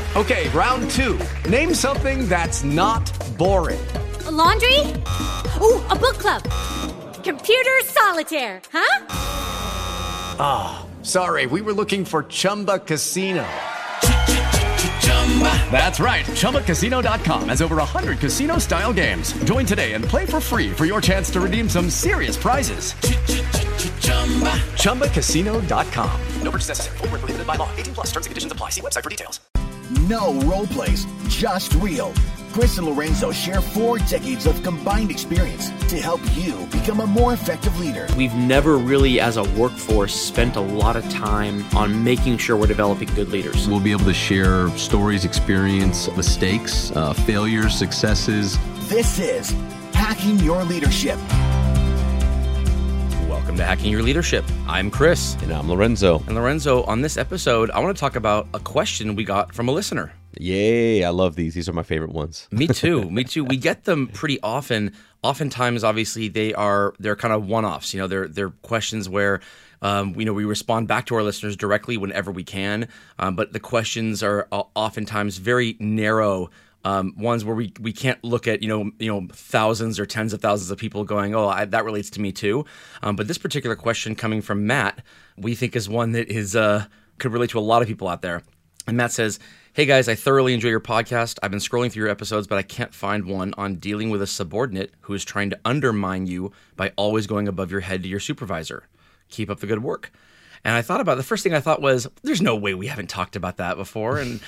Okay, round two. Name something that's not boring. A laundry? Ooh, a book club. Computer solitaire, huh? Ah, oh, sorry, we were looking for Chumba Casino. That's right, ChumbaCasino.com has over 100 casino-style games. Join today and play for free for your chance to redeem some serious prizes. ChumbaCasino.com. No purchase necessary. Void where prohibited by law. 18+ terms and conditions apply. See website for details. No role plays, just real. Chris and Lorenzo share 4 decades of combined experience to help you become a more effective leader. We've never really, as a workforce, spent a lot of time on making sure we're developing good leaders. We'll be able to share stories, experience, mistakes, failures, successes. This is Hacking Your Leadership. Welcome to Hacking Your Leadership. I'm Chris. And I'm Lorenzo. And Lorenzo, on this episode, I want to talk about a question we got from a listener. Yay, I love these. These are my favorite ones. Me too. Me too. We get them pretty often. Oftentimes, obviously, they're kind of one-offs. You know, they're questions where we respond back to our listeners directly whenever we can. But the questions are oftentimes very narrow. Ones where we can't look at thousands or tens of thousands of people going, that relates to me too. But this particular question coming from Matt, we think is one that is could relate to a lot of people out there. And Matt says, "Hey guys, I thoroughly enjoy your podcast. I've been scrolling through your episodes, but I can't find one on dealing with a subordinate who is trying to undermine you by always going above your head to your supervisor. Keep up the good work." And I thought about the first thing I thought was, there's no way we haven't talked about that before. And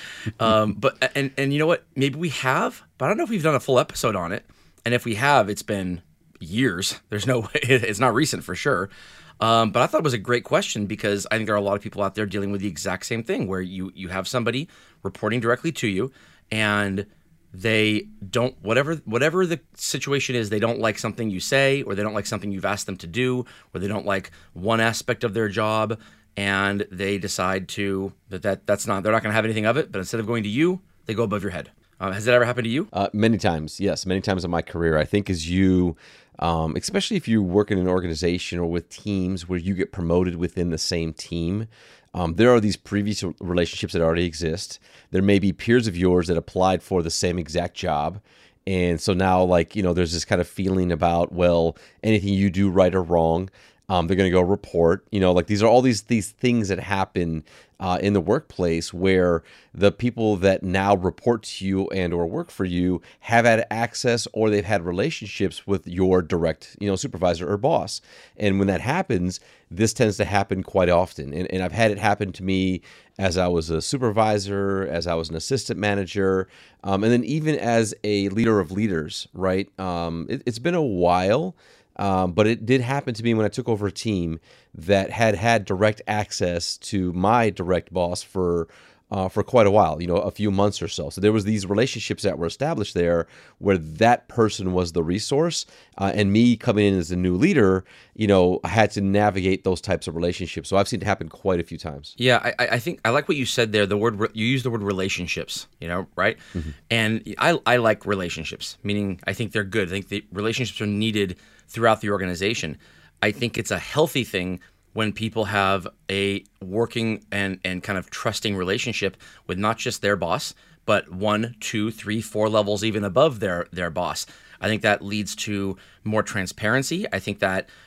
but you know what? Maybe we have, but I don't know if we've done a full episode on it. And if we have, it's been years. There's no way. It's not recent for sure. But I thought it was a great question because I think there are a lot of people out there dealing with the exact same thing where you have somebody reporting directly to you and they don't, whatever the situation is, they don't like something you say, or they don't like something you've asked them to do, or they don't like one aspect of their job, and they decide that's not, they're not going to have anything of it, but instead of going to you, they go above your head. Has that ever happened to you? Many times, yes. Many times in my career. I think as you, especially if you work in an organization or with teams where you get promoted within the same team, there are these previous relationships that already exist. There may be peers of yours that applied for the same exact job. And so now, there's this kind of feeling about, well, anything you do right or wrong, they're going to go report. These are all these things that happen in the workplace where the people that now report to you and or work for you have had access or they've had relationships with your direct, supervisor or boss. And when that happens, this tends to happen quite often. And I've had it happen to me as I was a supervisor, as I was an assistant manager, and then even as a leader of leaders, right? It's been a while. But it did happen to me when I took over a team that had direct access to my direct boss for quite a while, a few months or so. So there was these relationships that were established there where that person was the resource, and me coming in as a new leader, I had to navigate those types of relationships. So I've seen it happen quite a few times. Yeah, I think I like what you said there. You used the word relationships, right? Mm-hmm. And I like relationships, meaning I think they're good. I think the relationships are needed throughout the organization. I think it's a healthy thing when people have a working and kind of trusting relationship with not just their boss, but 1, 2, 3, 4 levels even above their boss. I think that leads to more transparency. I think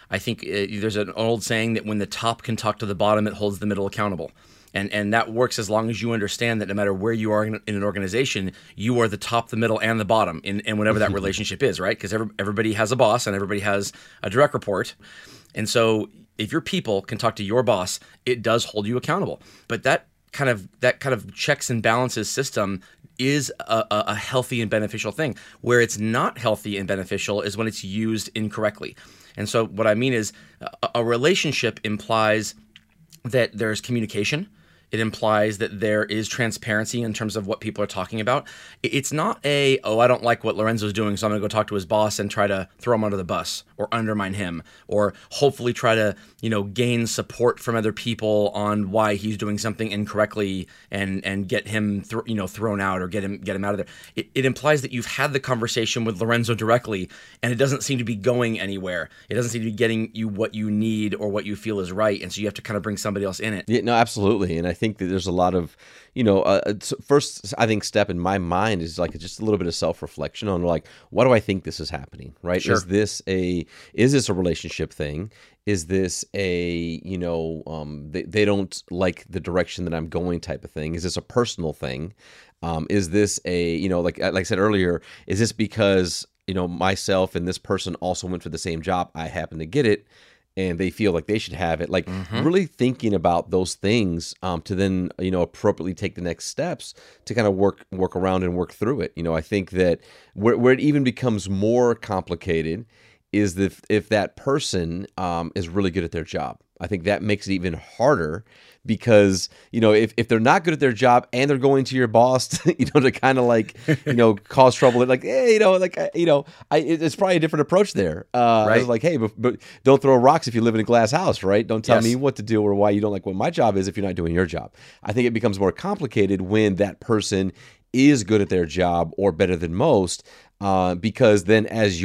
there's an old saying that when the top can talk to the bottom, it holds the middle accountable. And that works as long as you understand that no matter where you are in an organization, you are the top, the middle, and the bottom in whatever that relationship is, right? Because everybody has a boss and everybody has a direct report. And so if your people can talk to your boss, it does hold you accountable. But that kind of checks and balances system is a healthy and beneficial thing. Where it's not healthy and beneficial is when it's used incorrectly. And so what I mean is a relationship implies that there's communication. It implies that there is transparency in terms of what people are talking about. It's not I don't like what Lorenzo's doing, so I'm going to go talk to his boss and try to throw him under the bus or undermine him, or hopefully try to, gain support from other people on why he's doing something incorrectly and get him thrown out or get him out of there. It implies that you've had the conversation with Lorenzo directly, and it doesn't seem to be going anywhere. It doesn't seem to be getting you what you need or what you feel is right, and so you have to kind of bring somebody else in it. Yeah, no, absolutely. And I think that there's a lot of, first, I think step in my mind is like just a little bit of self-reflection on like, why do I think this is happening, right? Sure. Is this a relationship thing? Is this a, they don't like the direction that I'm going type of thing? Is this a personal thing? Is this a, like I said earlier, is this because, myself and this person also went for the same job, I happen to get it, and they feel like they should have it? Like really thinking about those things to then, appropriately take the next steps to kind of work around and work through it. I think that where it even becomes more complicated is if that person is really good at their job. I think that makes it even harder because, if they're not good at their job and they're going to your boss, to kind of like, cause trouble, like, hey, it's probably a different approach there. Right. It's like, hey, but don't throw rocks if you live in a glass house, right? Don't tell Yes. me what to do or why you don't like what my job is if you're not doing your job. I think it becomes more complicated when that person is good at their job or better than most, because then as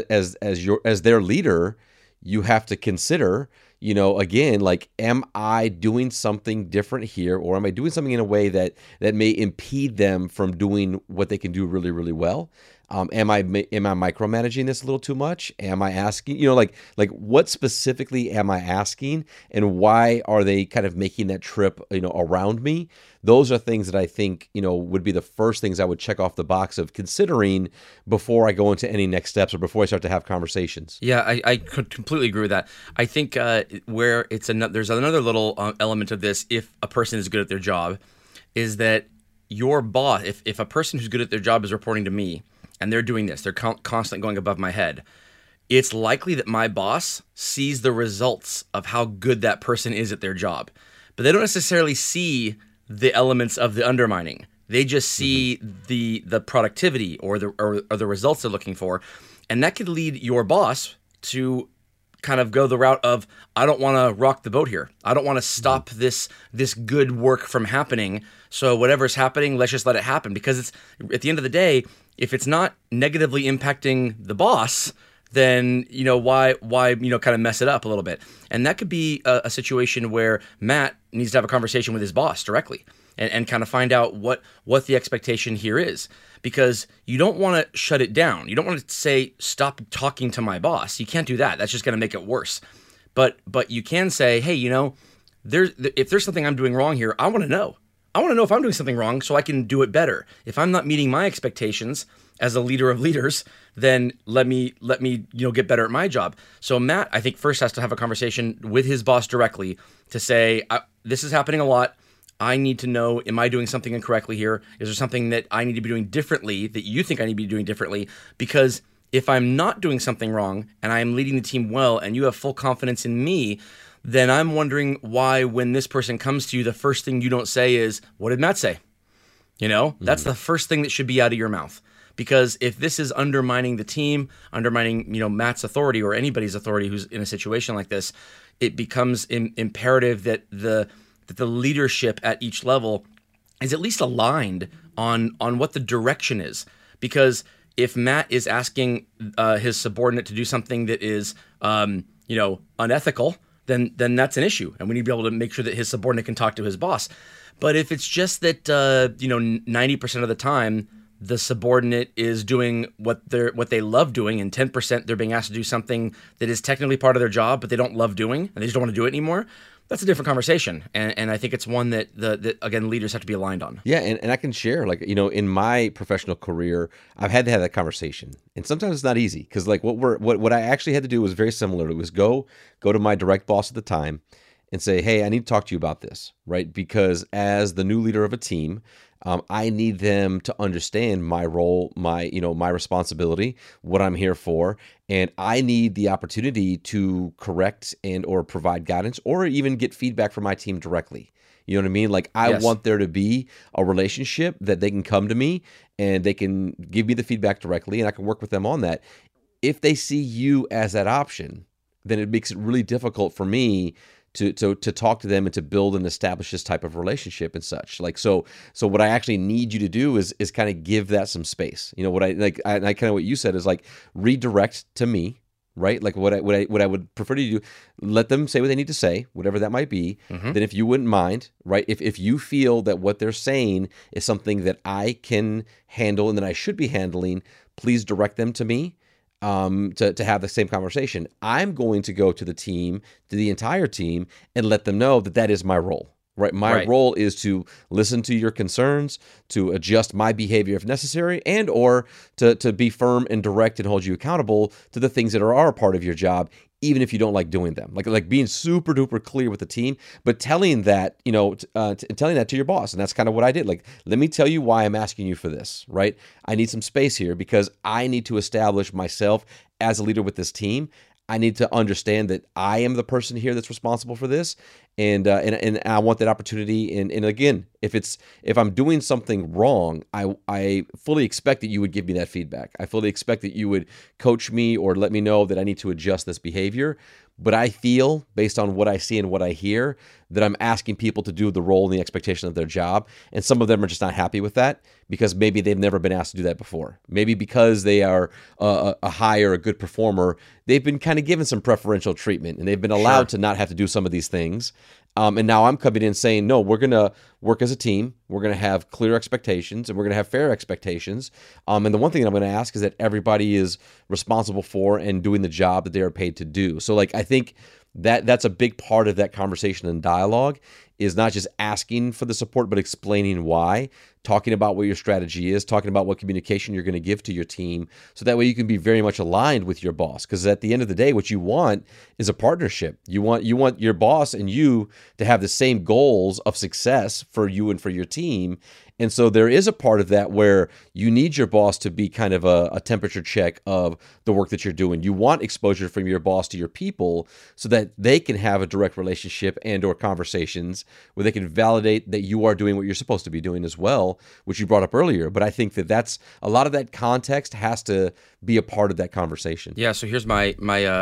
their leader, you have to consider, again, like, am I doing something different here, or am I doing something in a way that may impede them from doing what they can do really, really well? Am I micromanaging this a little too much? Am I asking, like what specifically am I asking, and why are they kind of making that trip, around me? Those are things that I think, would be the first things I would check off the box of considering before I go into any next steps or before I start to have conversations. Yeah, I could completely agree with that. I think where there's another little element of this, if a person is good at their job, is that your boss, if a person who's good at their job is reporting to me and they're doing this, they're constantly going above my head, it's likely that my boss sees the results of how good that person is at their job. But they don't necessarily see the elements of the undermining. They just see the productivity or the results they're looking for. And that could lead your boss to kind of go the route of, I don't want to rock the boat here. I don't want to stop this good work from happening. So whatever's happening, let's just let it happen. Because it's, at the end of the day, if it's not negatively impacting the boss, then, why kind of mess it up a little bit? And that could be a situation where Matt needs to have a conversation with his boss directly and kind of find out what the expectation here is. Because you don't want to shut it down. You don't want to say, stop talking to my boss. You can't do that. That's just going to make it worse. But you can say, hey, if there's something I'm doing wrong here, I want to know. I want to know if I'm doing something wrong so I can do it better. If I'm not meeting my expectations as a leader of leaders, then let me get better at my job. So Matt, I think, first has to have a conversation with his boss directly to say, this is happening a lot. I need to know, am I doing something incorrectly here? Is there something that I need to be doing differently that you think I need to be doing differently? Because if I'm not doing something wrong and I am leading the team well and you have full confidence in me, then I'm wondering why when this person comes to you, the first thing you don't say is, what did Matt say? That's the first thing that should be out of your mouth. Because if this is undermining the team, undermining, Matt's authority or anybody's authority who's in a situation like this, it becomes imperative that the leadership at each level is at least aligned on what the direction is. Because if Matt is asking his subordinate to do something that is, unethical, then that's an issue, and we need to be able to make sure that his subordinate can talk to his boss. But if it's just that 90% of the time the subordinate is doing what they love doing, and 10% they're being asked to do something that is technically part of their job, but they don't love doing, and they just don't want to do it anymore, that's a different conversation. And I think it's one that again, leaders have to be aligned on. Yeah, and I can share, in my professional career, I've had to have that conversation, and sometimes it's not easy because what I actually had to do was very similar. It was go to my direct boss at the time and say, hey, I need to talk to you about this, right? Because as the new leader of a team, I need them to understand my role, my responsibility, what I'm here for, and I need the opportunity to correct and or provide guidance or even get feedback from my team directly. You know what I mean? I Yes. want there to be a relationship that they can come to me and they can give me the feedback directly, and I can work with them on that. If they see you as that option, then it makes it really difficult for me to talk to them and to build and establish this type of relationship and such. So what I actually need you to do is kind of give that some space. What I kind of what you said is redirect to me, right? Like what I would prefer to do, let them say what they need to say, whatever that might be. Then if you wouldn't mind, right? If you feel that what they're saying is something that I can handle and that I should be handling, please direct them to me. To have the same conversation. I'm going to go to the team, to the entire team, and let them know that that is my role. Right. My role is to listen to your concerns, to adjust my behavior if necessary, and or to be firm and direct and hold you accountable to the things that are a part of your job, even if you don't like doing them. Like being super duper clear with the team, but telling that, telling that to your boss. And that's kind of what I did. Like, let me tell you why I'm asking you for this, right? I need some space here because I need to establish myself as a leader with this team. I need to understand that I am the person here that's responsible for this, and I want that opportunity. And again, if I'm doing something wrong, I fully expect that you would give me that feedback. I fully expect that you would coach me or let me know that I need to adjust this behavior. But I feel, based on what I see and what I hear, that I'm asking people to do the role and the expectation of their job. And some of them are just not happy with that because maybe they've never been asked to do that before. Maybe because they are a high or a good performer, they've been kind of given some preferential treatment and they've been allowed to not have to do some of these things. And now I'm coming in saying, no, we're going to work as a team. We're going to have clear expectations and we're going to have fair expectations. And the one thing that I'm going to ask is that everybody is responsible for and doing the job that they are paid to do. So like, I think that's a big part of that conversation and dialogue is not just asking for the support, but explaining why, talking about what your strategy is, talking about what communication you're going to give to your team. So that way you can be very much aligned with your boss. Because at the end of the day, what you want is a partnership. You want your boss and you to have the same goals of success for you and for your team. And so there is a part of that where you need your boss to be kind of a temperature check of the work that you're doing. You want exposure from your boss to your people so that they can have a direct relationship and or conversations where they can validate that you are doing what you're supposed to be doing as well, which you brought up earlier. But I think that that's a lot of that context has to be a part of that conversation. Yeah. So here's my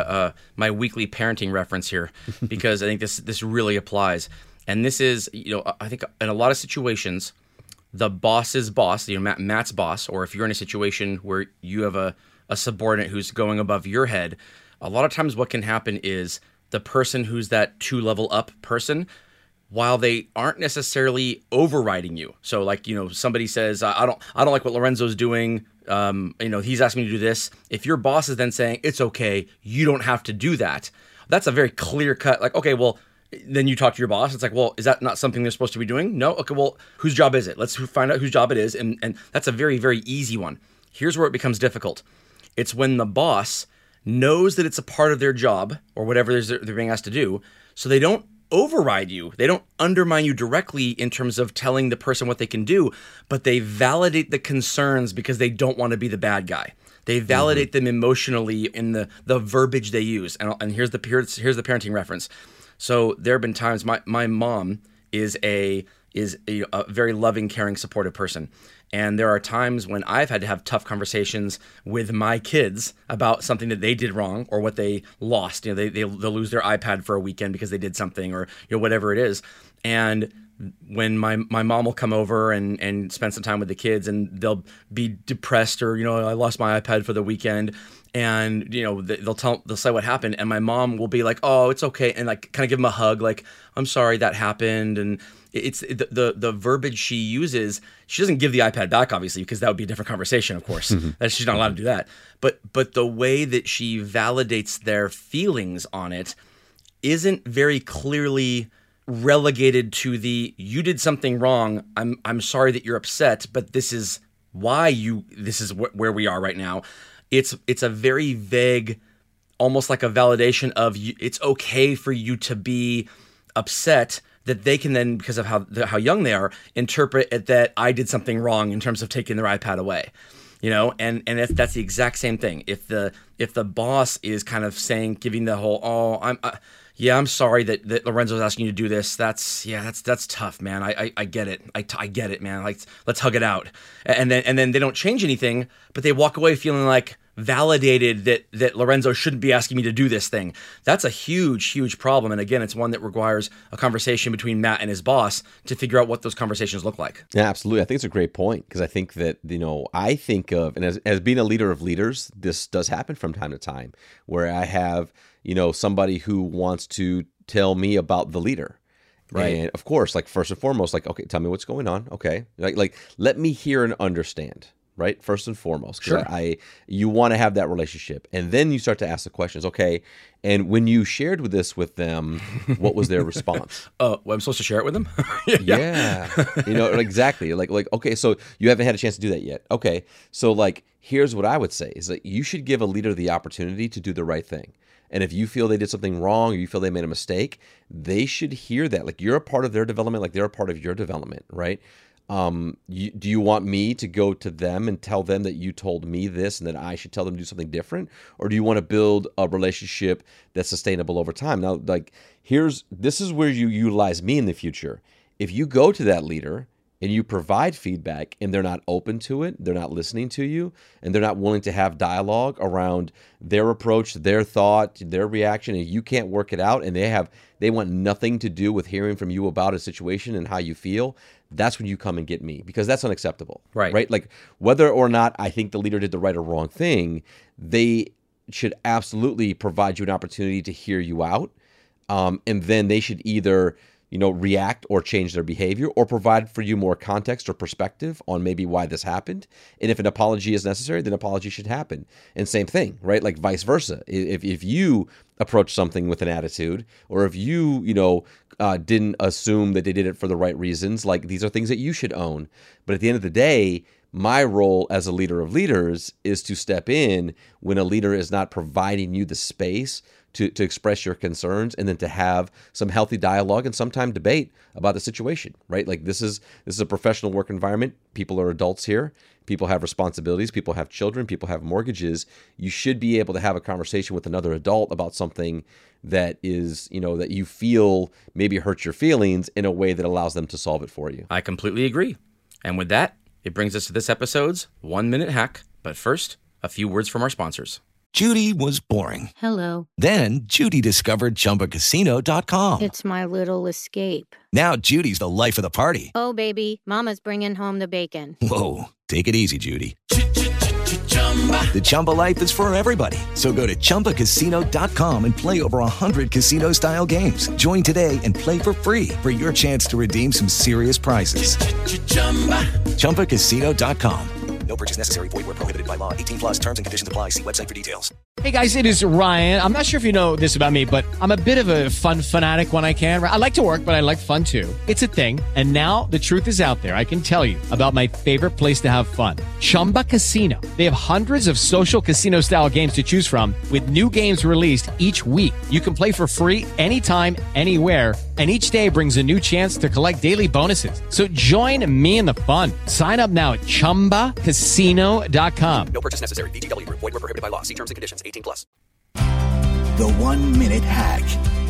weekly parenting reference here, because I think this really applies. And this is, I think in a lot of situations, the boss's boss, Matt's boss, or if you're in a situation where you have a subordinate who's going above your head, a lot of times what can happen is the person who's that 2-level up person, while they aren't necessarily overriding you. So like, somebody says, I don't like what Lorenzo's doing. He's asking me to do this. If your boss is then saying, it's okay, you don't have to do that. That's a very clear cut, like, okay, well, then you talk to your boss. It's like, well, is that not something they're supposed to be doing? No? Okay, well, whose job is it? Let's find out whose job it is. And that's a very, very easy one. Here's where it becomes difficult. It's when the boss knows that it's a part of their job or whatever they're being asked to do, so they don't override you. They don't undermine you directly in terms of telling the person what they can do, but they validate the concerns because they don't want to be the bad guy. They validate them emotionally in the verbiage they use. And here's the parenting reference. So there have been times my mom is a very loving, caring, supportive person. And there are times when I've had to have tough conversations with my kids about something that they did wrong or what they lost. They'll lose their iPad for a weekend because they did something or whatever it is. And when my mom will come over and spend some time with the kids and they'll be depressed or, I lost my iPad for the weekend. And, they'll say what happened. And my mom will be like, oh, it's okay. And like kind of give them a hug, like, I'm sorry that happened. And it's the verbiage she uses. She doesn't give the iPad back, obviously, because that would be a different conversation, of course. She's not allowed to do that. But the way that she validates their feelings on it isn't very clearly relegated to you did something wrong. I'm sorry that you're upset, but this is why this is where we are right now. It's a very vague, almost like a validation of it's okay for you to be upset, that they can then, because of how young they are, interpret it that I did something wrong in terms of taking their iPad away, and that's the exact same thing. If the boss is kind of saying, giving the whole, I'm sorry that Lorenzo's asking you to do this. That's tough, man. I get it. I get it, man. Like, let's hug it out. And then they don't change anything, but they walk away feeling like validated that Lorenzo shouldn't be asking me to do this thing. That's a huge problem. And again, it's one that requires a conversation between Matt and his boss to figure out what those conversations look like. Yeah, absolutely. I think it's a great point, because I think that, I think of, and as being a leader of leaders, this does happen from time to time, where I have, somebody who wants to tell me about the leader. Right. And of course, like, first and foremost, like, okay, tell me what's going on. Okay. Like let me hear and understand. Right. First and foremost. Sure. You want to have that relationship. And then you start to ask the questions. Okay. And when you shared this with them, what was their response? Well, I'm supposed to share it with them? Yeah. Exactly. Like, okay, so you haven't had a chance to do that yet. Okay. So like, here's what I would say is that you should give a leader the opportunity to do the right thing. And if you feel they did something wrong, or you feel they made a mistake, they should hear that. Like, you're a part of their development, like they're a part of your development, right? Do you want me to go to them and tell them that you told me this and that I should tell them to do something different? Or do you want to build a relationship that's sustainable over time? Now, like, this is where you utilize me in the future. If you go to that leader and you provide feedback and they're not open to it, they're not listening to you, and they're not willing to have dialogue around their approach, their thought, their reaction, and you can't work it out, and they want nothing to do with hearing from you about a situation and how you feel, that's when you come and get me, because that's unacceptable. Right? Like, whether or not I think the leader did the right or wrong thing, they should absolutely provide you an opportunity to hear you out, and then they should either react or change their behavior, or provide for you more context or perspective on maybe why this happened. And if an apology is necessary, then apology should happen. And same thing, right? Like, vice versa. If you approach something with an attitude, or if you, didn't assume that they did it for the right reasons, like, these are things that you should own. But at the end of the day, my role as a leader of leaders is to step in when a leader is not providing you the space to express your concerns, and then to have some healthy dialogue and sometimes debate about the situation, right? Like, this is a professional work environment. People are adults here. People have responsibilities. People have children. People have mortgages. You should be able to have a conversation with another adult about something that is, that you feel maybe hurts your feelings, in a way that allows them to solve it for you. I completely agree. And with that, it brings us to this episode's 1-minute hack. But first, a few words from our sponsors. Judy was boring. Hello. Then Judy discovered ChumbaCasino.com. It's my little escape. Now Judy's the life of the party. Oh, baby, mama's bringing home the bacon. Whoa, take it easy, Judy. The Chumba life is for everybody. So go to ChumbaCasino.com and play over 100 casino-style games. Join today and play for free for your chance to redeem some serious prizes. ChumbaCasino.com. No purchase necessary. Void where prohibited by law. 18+ terms and conditions apply. See website for details. Hey guys, it is Ryan. I'm not sure if you know this about me, but I'm a bit of a fun fanatic when I can. I like to work, but I like fun too. It's a thing. And now the truth is out there. I can tell you about my favorite place to have fun. Chumba Casino. They have hundreds of social casino style games to choose from, with new games released each week. You can play for free anytime, anywhere. And each day brings a new chance to collect daily bonuses. So join me in the fun. Sign up now at ChumbaCasino.com. No purchase necessary. VGW. Void where prohibited by law. See terms and conditions. 18+. The 1-minute hack.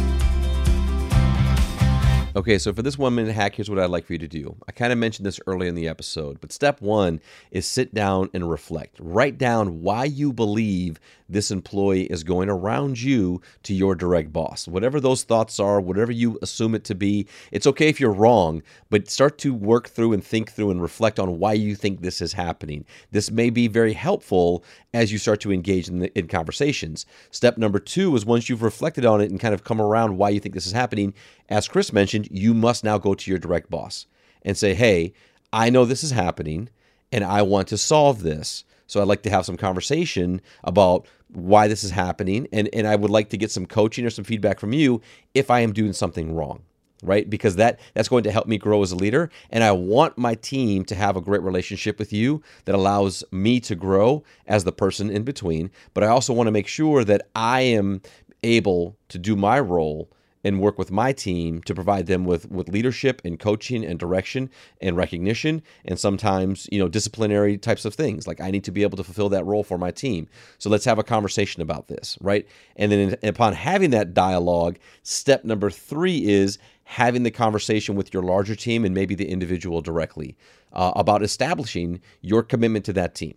Okay, so for this 1-minute hack, here's what I'd like for you to do. I kind of mentioned this early in the episode, but step one is sit down and reflect. Write down why you believe this employee is going around you to your direct boss. Whatever those thoughts are, whatever you assume it to be, it's okay if you're wrong, but start to work through and think through and reflect on why you think this is happening. This may be very helpful as you start to engage in conversations. Step number 2 is, once you've reflected on it and kind of come around why you think this is happening, as Chris mentioned, you must now go to your direct boss and say, hey, I know this is happening and I want to solve this. So I'd like to have some conversation about why this is happening, and I would like to get some coaching or some feedback from you if I am doing something wrong, right? Because that's going to help me grow as a leader, and I want my team to have a great relationship with you that allows me to grow as the person in between. But I also want to make sure that I am able to do my role and work with my team to provide them with leadership and coaching and direction and recognition, and sometimes, disciplinary types of things. Like, I need to be able to fulfill that role for my team. So let's have a conversation about this, right? And then upon having that dialogue, step number 3 is having the conversation with your larger team and maybe the individual directly about establishing your commitment to that team.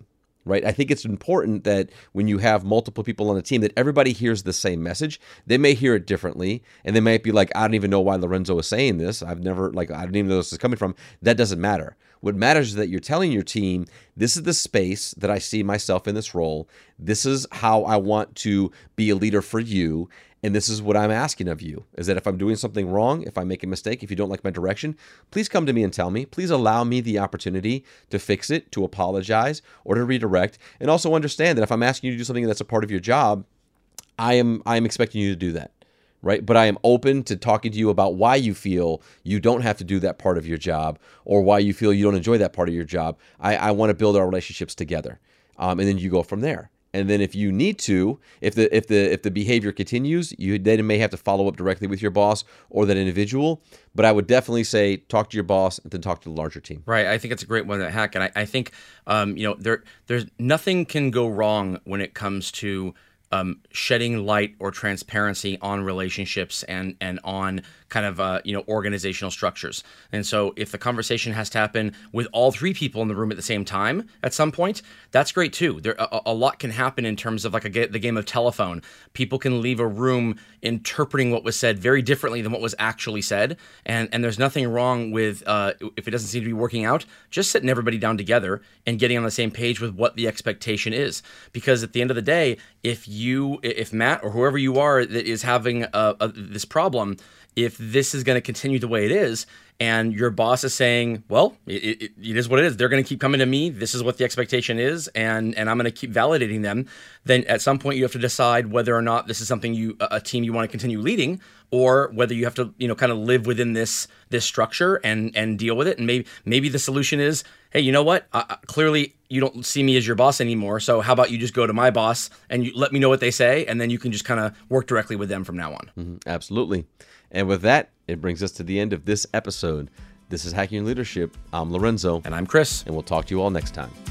right? I think it's important that when you have multiple people on the team, that everybody hears the same message. They may hear it differently, and they might be like, I don't even know why Lorenzo is saying this. I don't even know where this is coming from. That doesn't matter. What matters is that you're telling your team, this is the space that I see myself in this role. This is how I want to be a leader for you. And this is what I'm asking of you, is that if I'm doing something wrong, if I make a mistake, if you don't like my direction, please come to me and tell me. Please allow me the opportunity to fix it, to apologize, or to redirect. And also understand that if I'm asking you to do something that's a part of your job, I am expecting you to do that, right? But I am open to talking to you about why you feel you don't have to do that part of your job, or why you feel you don't enjoy that part of your job. I want to build our relationships together. And then you go from there. And then if you need to, if the behavior continues, you then may have to follow up directly with your boss or that individual. But I would definitely say talk to your boss and then talk to the larger team. Right. I think it's a great one, that hack. And I think there's nothing can go wrong when it comes to shedding light or transparency on relationships and on kind of organizational structures. And so if the conversation has to happen with all three people in the room at the same time at some point, that's great too. There a lot can happen in terms of like the game of telephone. People can leave a room interpreting what was said very differently than what was actually said. And there's nothing wrong with if it doesn't seem to be working out, just sitting everybody down together and getting on the same page with what the expectation is. Because at the end of the day, if Matt or whoever you are that is having this problem, if this is going to continue the way it is, and your boss is saying, well, it is what it is, they're going to keep coming to me, this is what the expectation is, and I'm going to keep validating them, then at some point you have to decide whether or not this is something a team you want to continue leading, or whether you have to kind of live within this structure and deal with it. And maybe the solution is, hey, you know what? Clearly you don't see me as your boss anymore, so how about you just go to my boss and you let me know what they say, and then you can just kind of work directly with them from now on. Mm-hmm. Absolutely. And with that, it brings us to the end of this episode. This is Hacking Your Leadership. I'm Lorenzo. And I'm Chris. And we'll talk to you all next time.